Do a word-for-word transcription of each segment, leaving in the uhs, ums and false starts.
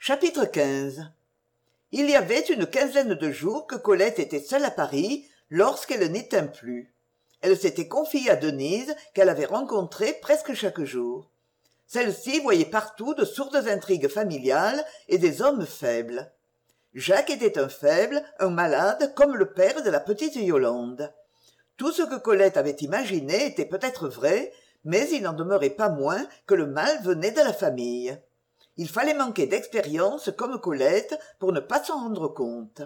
Chapitre quinze. Il y avait une quinzaine de jours que Colette était seule à Paris lorsqu'elle n'y tint plus. Elle s'était confiée à Denise qu'elle avait rencontrée presque chaque jour. Celle-ci voyait partout de sourdes intrigues familiales et des hommes faibles. Jacques était un faible, un malade, comme le père de la petite Yolande. Tout ce que Colette avait imaginé était peut-être vrai, mais il n'en demeurait pas moins que le mal venait de la famille. Il fallait manquer d'expérience comme Colette pour ne pas s'en rendre compte.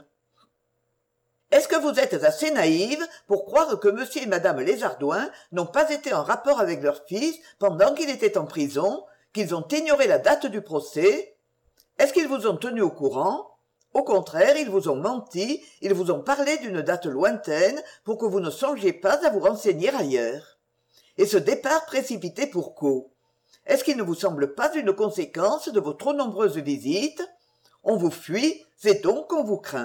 « Est-ce que vous êtes assez naïve pour croire que monsieur et madame Lézardouin n'ont pas été en rapport avec leur fils pendant qu'il était en prison, qu'ils ont ignoré la date du procès? Est-ce qu'ils vous ont tenu au courant? Au contraire, ils vous ont menti, ils vous ont parlé d'une date lointaine pour que vous ne songiez pas à vous renseigner ailleurs. Et ce départ précipité pour Co. Est-ce qu'il ne vous semble pas une conséquence de vos trop nombreuses visites? On vous fuit, c'est donc qu'on vous craint. »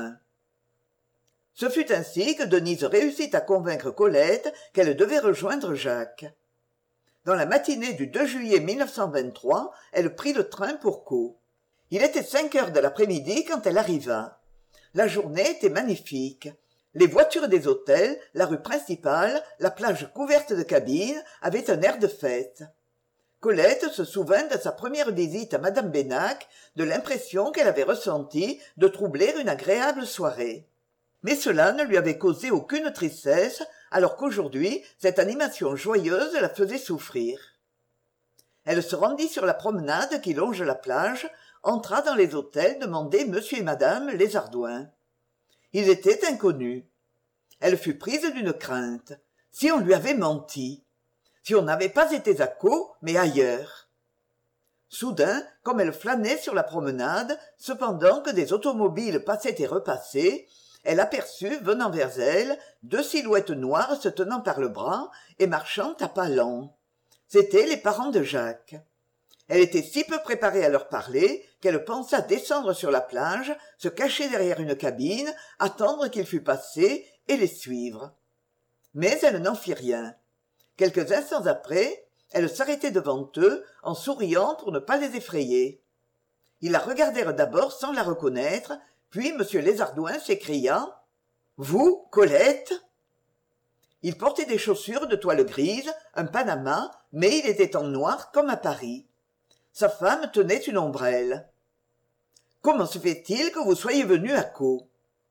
Ce fut ainsi que Denise réussit à convaincre Colette qu'elle devait rejoindre Jacques. Dans la matinée du deux juillet mille neuf cent vingt-trois, elle prit le train pour Co. Il était cinq heures de l'après-midi quand elle arriva. La journée était magnifique. Les voitures des hôtels, la rue principale, la plage couverte de cabines avaient un air de fête. Colette se souvint de sa première visite à madame Bénac, de l'impression qu'elle avait ressentie de troubler une agréable soirée. Mais cela ne lui avait causé aucune tristesse, alors qu'aujourd'hui cette animation joyeuse la faisait souffrir. Elle se rendit sur la promenade qui longe la plage, entra dans les hôtels demander monsieur et madame Lézardouin. Ils étaient inconnus. Elle fut prise d'une crainte. Si on lui avait menti, si on n'avait pas été à Co, mais ailleurs. Soudain, comme elle flânait sur la promenade, cependant que des automobiles passaient et repassaient, elle aperçut, venant vers elle, deux silhouettes noires se tenant par le bras et marchant à pas lents. C'étaient les parents de Jacques. Elle était si peu préparée à leur parler qu'elle pensa descendre sur la plage, se cacher derrière une cabine, attendre qu'il fût passé et les suivre. Mais elle n'en fit rien. Quelques instants après, elle s'arrêtait devant eux, en souriant pour ne pas les effrayer. Ils la regardèrent d'abord sans la reconnaître, puis M. Lézardouin s'écria « Vous, Colette ?» Il portait des chaussures de toile grise, un panama, mais il était en noir comme à Paris. Sa femme tenait une ombrelle. « Comment se fait-il que vous soyez venu à Co ?»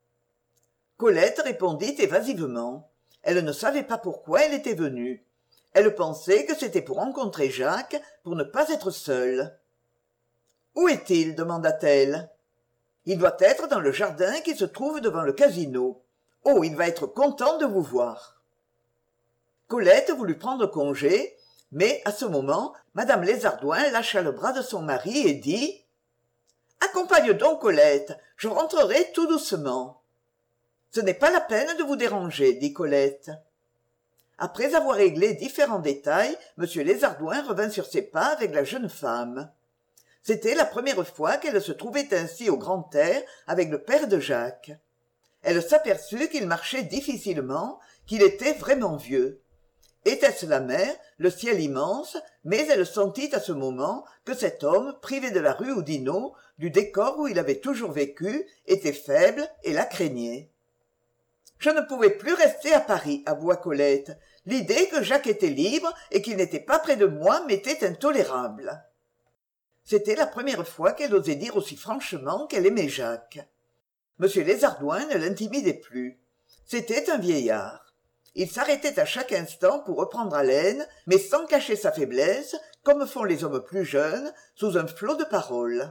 Colette répondit évasivement. Elle ne savait pas pourquoi elle était venue. Elle pensait que c'était pour rencontrer Jacques, pour ne pas être seule. « Où est-il » demanda-t-elle. « Il doit être dans le jardin qui se trouve devant le casino. Oh, il va être content de vous voir. » Colette voulut prendre congé, mais à ce moment, madame Lézardouin lâcha le bras de son mari et dit « Accompagne donc Colette, je rentrerai tout doucement. »« Ce n'est pas la peine de vous déranger, » dit Colette. Après avoir réglé différents détails, M. Lézardouin revint sur ses pas avec la jeune femme. C'était la première fois qu'elle se trouvait ainsi au grand air avec le père de Jacques. Elle s'aperçut qu'il marchait difficilement, qu'il était vraiment vieux. Était-ce la mer, le ciel immense, mais elle sentit à ce moment que cet homme, privé de la rue Oudinot, du décor où il avait toujours vécu, était faible et la craignait. « Je ne pouvais plus rester à Paris, » avoua Colette. L'idée que Jacques était libre et qu'il n'était pas près de moi m'était intolérable. C'était la première fois qu'elle osait dire aussi franchement qu'elle aimait Jacques. M. Lézardouin ne l'intimidait plus. C'était un vieillard. Il s'arrêtait à chaque instant pour reprendre haleine, mais sans cacher sa faiblesse, comme font les hommes plus jeunes, sous un flot de paroles.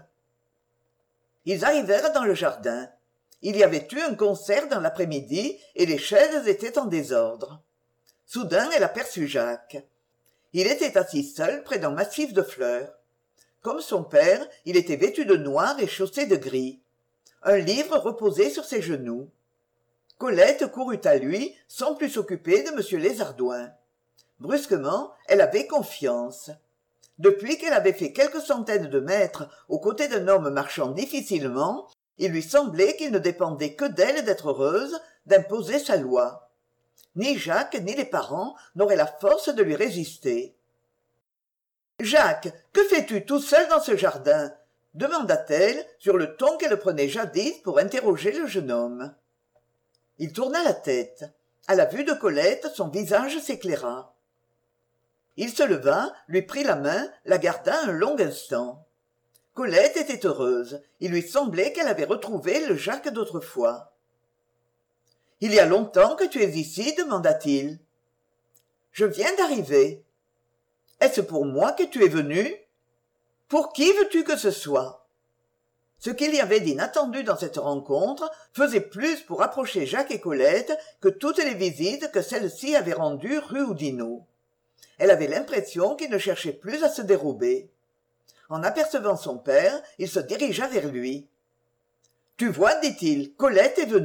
Ils arrivèrent dans le jardin. Il y avait eu un concert dans l'après-midi et les chaises étaient en désordre. Soudain, elle aperçut Jacques. Il était assis seul près d'un massif de fleurs. Comme son père, il était vêtu de noir et chaussé de gris. Un livre reposait sur ses genoux. Colette courut à lui, sans plus s'occuper de M. Lézardouin. Brusquement, elle avait confiance. Depuis qu'elle avait fait quelques centaines de mètres aux côtés d'un homme marchant difficilement, il lui semblait qu'il ne dépendait que d'elle d'être heureuse, d'imposer sa loi. Ni Jacques ni les parents n'auraient la force de lui résister. « Jacques, que fais-tu tout seul dans ce jardin ?» demanda-t-elle sur le ton qu'elle prenait jadis pour interroger le jeune homme. Il tourna la tête. À la vue de Colette, son visage s'éclaira. Il se leva, lui prit la main, la garda un long instant. Colette était heureuse. Il lui semblait qu'elle avait retrouvé le Jacques d'autrefois. « Il y a longtemps que tu es ici ?» demanda-t-il. « Je viens d'arriver. »« Est-ce pour moi que tu es venu ? Pour qui veux-tu que ce soit ?» Ce qu'il y avait d'inattendu dans cette rencontre faisait plus pour approcher Jacques et Colette que toutes les visites que celle-ci avait rendues rue Oudinot. Elle avait l'impression qu'il ne cherchait plus à se dérober. En apercevant son père, il se dirigea vers lui. « Tu vois, dit-il, Colette est venue. »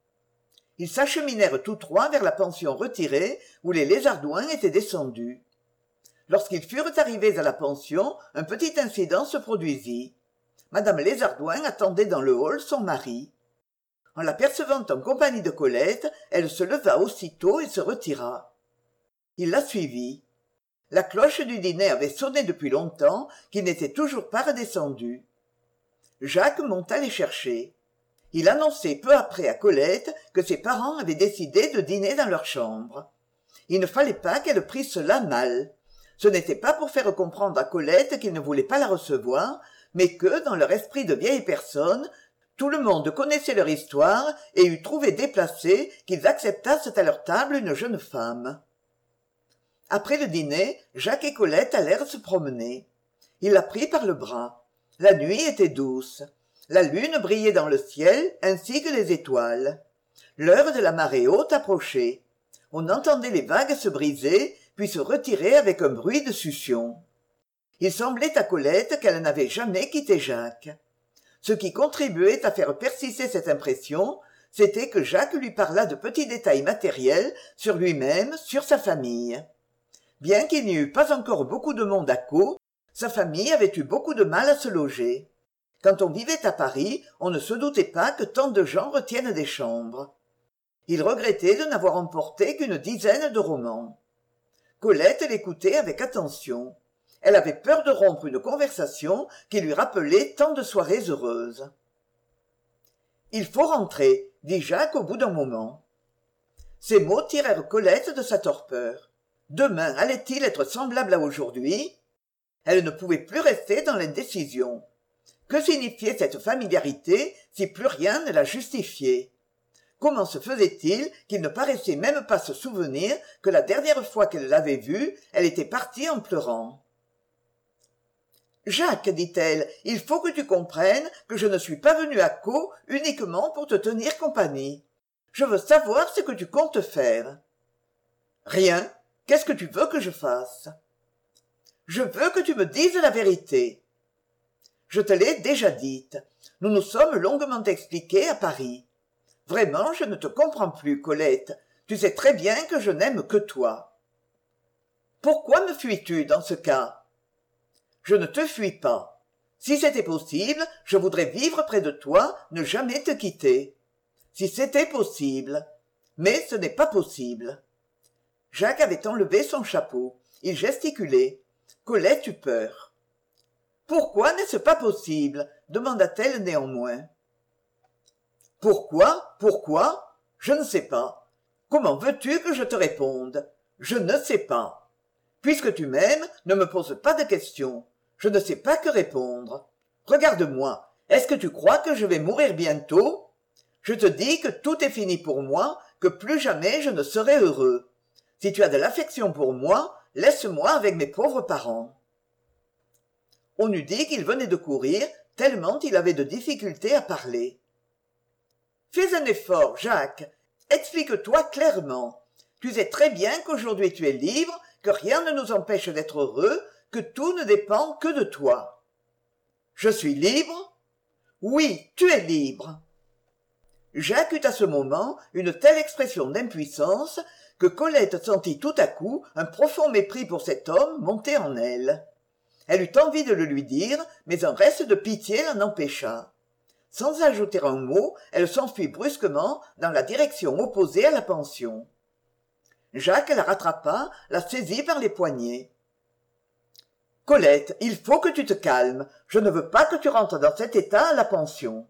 Ils s'acheminèrent tous trois vers la pension retirée où les Lézardouin étaient descendus. Lorsqu'ils furent arrivés à la pension, un petit incident se produisit. Madame Lézardouin attendait dans le hall son mari. En l'apercevant en compagnie de Colette, elle se leva aussitôt et se retira. Il la suivit. La cloche du dîner avait sonné depuis longtemps, qu'il n'était toujours pas redescendu. Jacques monta les chercher. Il annonçait peu après à Colette que ses parents avaient décidé de dîner dans leur chambre. Il ne fallait pas qu'elle prît cela mal. Ce n'était pas pour faire comprendre à Colette qu'ils ne voulaient pas la recevoir, mais que, dans leur esprit de vieilles personnes, tout le monde connaissait leur histoire et eût trouvé déplacé qu'ils acceptassent à leur table une jeune femme. Après le dîner, Jacques et Colette allèrent se promener. Il la prit par le bras. La nuit était douce. La lune brillait dans le ciel, ainsi que les étoiles. L'heure de la marée haute approchait. On entendait les vagues se briser, puis se retirer avec un bruit de succion. Il semblait à Colette qu'elle n'avait jamais quitté Jacques. Ce qui contribuait à faire persister cette impression, c'était que Jacques lui parla de petits détails matériels sur lui-même, sur sa famille. Bien qu'il n'y eût pas encore beaucoup de monde à Caux, sa famille avait eu beaucoup de mal à se loger. Quand on vivait à Paris, on ne se doutait pas que tant de gens retiennent des chambres. Il regrettait de n'avoir emporté qu'une dizaine de romans. Colette l'écoutait avec attention. Elle avait peur de rompre une conversation qui lui rappelait tant de soirées heureuses. « Il faut rentrer, » dit Jacques au bout d'un moment. Ces mots tirèrent Colette de sa torpeur. Demain allait-il être semblable à aujourd'hui ? Elle ne pouvait plus rester dans l'indécision. Que signifiait cette familiarité si plus rien ne la justifiait ? Comment se faisait-il qu'il ne paraissait même pas se souvenir que la dernière fois qu'elle l'avait vue, elle était partie en pleurant ? « Jacques, dit-elle, il faut que tu comprennes que je ne suis pas venue à Caux uniquement pour te tenir compagnie. Je veux savoir ce que tu comptes faire. »« Rien. Qu'est-ce que tu veux que je fasse ? » ?»« Je veux que tu me dises la vérité. »« Je te l'ai déjà dite. Nous nous sommes longuement expliqués à Paris. Vraiment, je ne te comprends plus, Colette. Tu sais très bien que je n'aime que toi. »« Pourquoi me fuis-tu dans ce cas ? » ?»« Je ne te fuis pas. Si c'était possible, je voudrais vivre près de toi, ne jamais te quitter. Si c'était possible. Mais ce n'est pas possible. » Jacques avait enlevé son chapeau. Il gesticulait. Colette eut peur. « Pourquoi n'est-ce pas possible ? » demanda-t-elle néanmoins. « Pourquoi ? Pourquoi ? Je ne sais pas. Comment veux-tu que je te réponde ? Je ne sais pas. Puisque tu m'aimes, ne me pose pas de questions. Je ne sais pas que répondre. Regarde-moi. Est-ce que tu crois que je vais mourir bientôt ? Je te dis que tout est fini pour moi, que plus jamais je ne serai heureux. Si tu as de l'affection pour moi, laisse-moi avec mes pauvres parents. » On eût dit qu'il venait de courir, tellement il avait de difficultés à parler. « Fais un effort, Jacques. Explique-toi clairement. Tu sais très bien qu'aujourd'hui tu es libre, que rien ne nous empêche d'être heureux, que tout ne dépend que de toi. »« Je suis libre ? » ?»« Oui, tu es libre. » Jacques eut à ce moment une telle expression d'impuissance que Colette sentit tout à coup un profond mépris pour cet homme monter en elle. Elle eut envie de le lui dire, mais un reste de pitié l'en empêcha. Sans ajouter un mot, elle s'enfuit brusquement dans la direction opposée à la pension. Jacques la rattrapa, la saisit par les poignets. Colette, il faut que tu te calmes. Je ne veux pas que tu rentres dans cet état à la pension.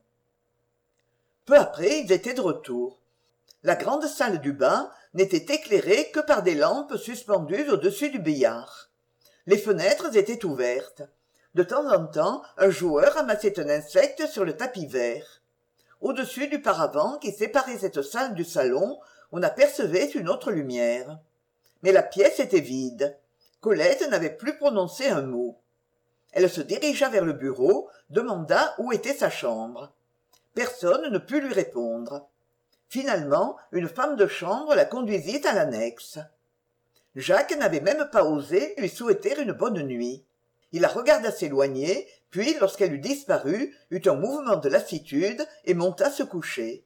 Peu après, ils étaient de retour. La grande salle du bas n'était éclairée que par des lampes suspendues au-dessus du billard. Les fenêtres étaient ouvertes. De temps en temps, un joueur ramassait un insecte sur le tapis vert. Au-dessus du paravent qui séparait cette salle du salon, on apercevait une autre lumière. Mais la pièce était vide. Colette n'avait plus prononcé un mot. Elle se dirigea vers le bureau, demanda où était sa chambre. Personne ne put lui répondre. Finalement, une femme de chambre la conduisit à l'annexe. Jacques n'avait même pas osé lui souhaiter une bonne nuit. Il la regarda s'éloigner, puis, lorsqu'elle eut disparu, eut un mouvement de lassitude et monta se coucher.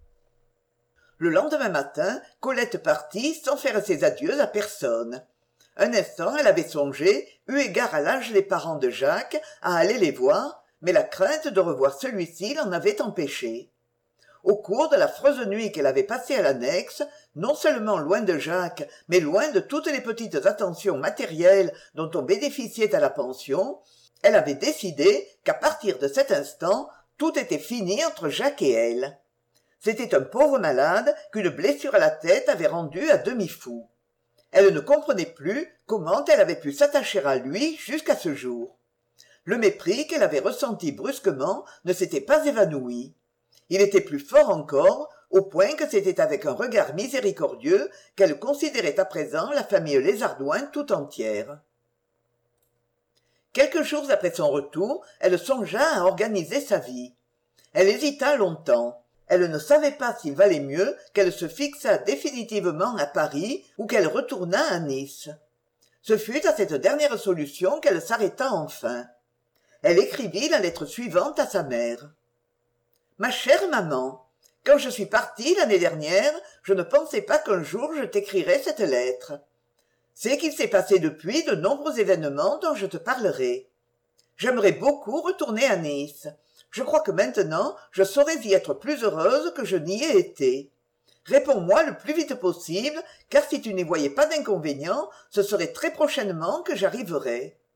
Le lendemain matin, Colette partit sans faire ses adieux à personne. Un instant, elle avait songé, eu égard à l'âge des parents de Jacques, à aller les voir, mais la crainte de revoir celui-ci l'en avait empêchée. Au cours de l'affreuse nuit qu'elle avait passée à l'annexe, non seulement loin de Jacques, mais loin de toutes les petites attentions matérielles dont on bénéficiait à la pension, elle avait décidé qu'à partir de cet instant, tout était fini entre Jacques et elle. C'était un pauvre malade qu'une blessure à la tête avait rendu à demi fou. Elle ne comprenait plus comment elle avait pu s'attacher à lui jusqu'à ce jour. Le mépris qu'elle avait ressenti brusquement ne s'était pas évanoui. Il était plus fort encore, au point que c'était avec un regard miséricordieux qu'elle considérait à présent la famille Lézardouin tout entière. Quelques jours après son retour, elle songea à organiser sa vie. Elle hésita longtemps. Elle ne savait pas s'il valait mieux qu'elle se fixât définitivement à Paris ou qu'elle retournât à Nice. Ce fut à cette dernière solution qu'elle s'arrêta enfin. Elle écrivit la lettre suivante à sa mère. « Ma chère maman, quand je suis partie l'année dernière, je ne pensais pas qu'un jour je t'écrirais cette lettre. C'est qu'il s'est passé depuis de nombreux événements dont je te parlerai. J'aimerais beaucoup retourner à Nice. Je crois que maintenant, je saurais y être plus heureuse que je n'y ai été. Réponds-moi le plus vite possible, car si tu n'y voyais pas d'inconvénient, ce serait très prochainement que j'arriverais.